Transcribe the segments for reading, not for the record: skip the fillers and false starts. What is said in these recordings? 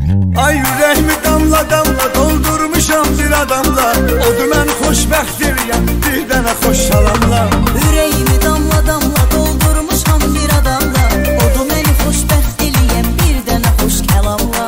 Ay ürəyimi damla damla doldurmuşam bir adamla. Odur mən xoşbəxtiriyəm bir dənə xoş salamla. Ürəyimi damla damla doldurmuşam bir adamla. Odur məni xoşbəxt eləyəm bir dənə xoş kəlamla.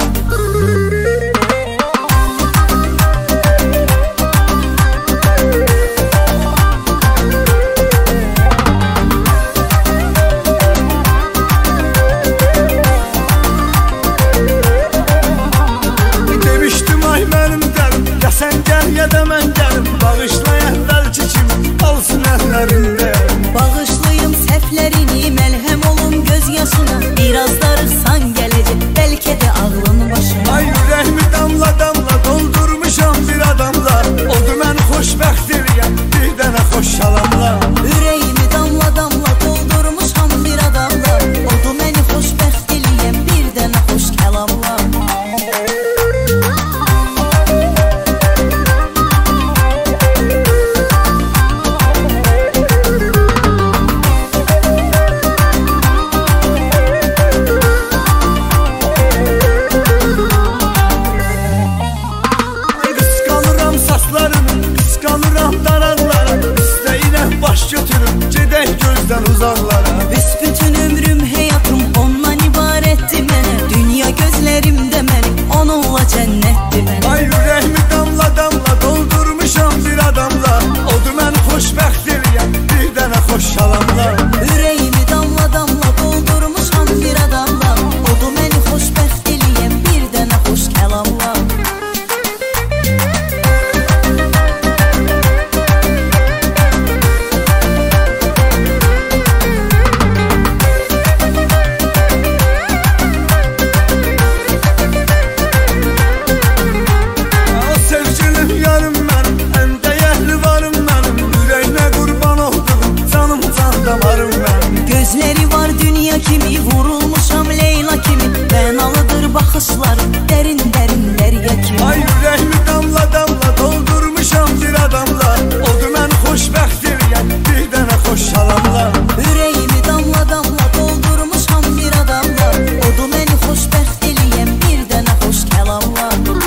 Sən gəl ya da mən gəlim, bağışlay əvvəlki kimi olsun əllərində. Bağışlayım səhvlərini, məlhəm olum göz yaşına. Biraz darıxsan gələcək, bəlkə də ağlın başına. Ay ürəyimi damla damla doldurmuşam bir adamla. Odur mən xoşbəxtiriyəm bir dənə xoş salamla. Ürəyimi damla damla doldurmuşam bir adamla. Odur məni xoşbəxt eləyəm bir dənə xoş kəlamla. Uzaqlara. Büsbütün ömrüm, həyatım ondan ibarətdir mənə. Dünya gözlərimdə mənim, onunla cənnətdir mənə. Ay ürəyimi damla damla doldurmuşam bir adamla. Odur mən xoşbəxtiriyəm bir dənə xoş salamla. Ürəyimi damla damla doldurmuşam bir adamla. Odur məni xoşbəxt eləyəm bir dənə xoş kəlamla. Gözləri var dünya kimi, vurulmuşam Leyla kimi. Mənalıdır baxışlarım, dərin dərinlərə kimi. Ay ürəyimi damla damla doldurmuşam bir adamla. Odur mən xoşbəxtiriyəm bir dənə xoş salamla. Ürəyimi damla damla doldurmuşam bir adamla. Odur məni xoşbəxt eləyəm bir dənə xoş kəlamla.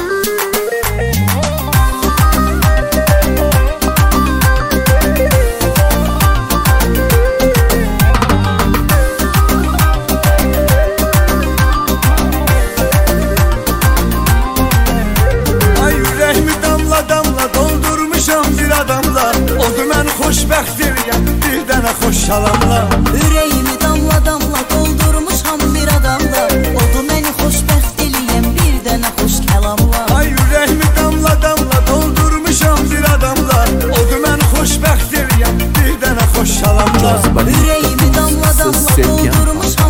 Odur mən xoşbəxtiriyəm bir dənə xoş salamla. Ürəyimi damla damla doldurmuşam bir adamla. Odur məni xoşbəxt eləyəm bir dənə xoş kəlamla. Ay ürəyimi damla damla doldurmuşam bir adamla. Odur mən xoşbəxtiriyəm bir dənə xoş salamla. Ürəyimi damla damla doldurmuşam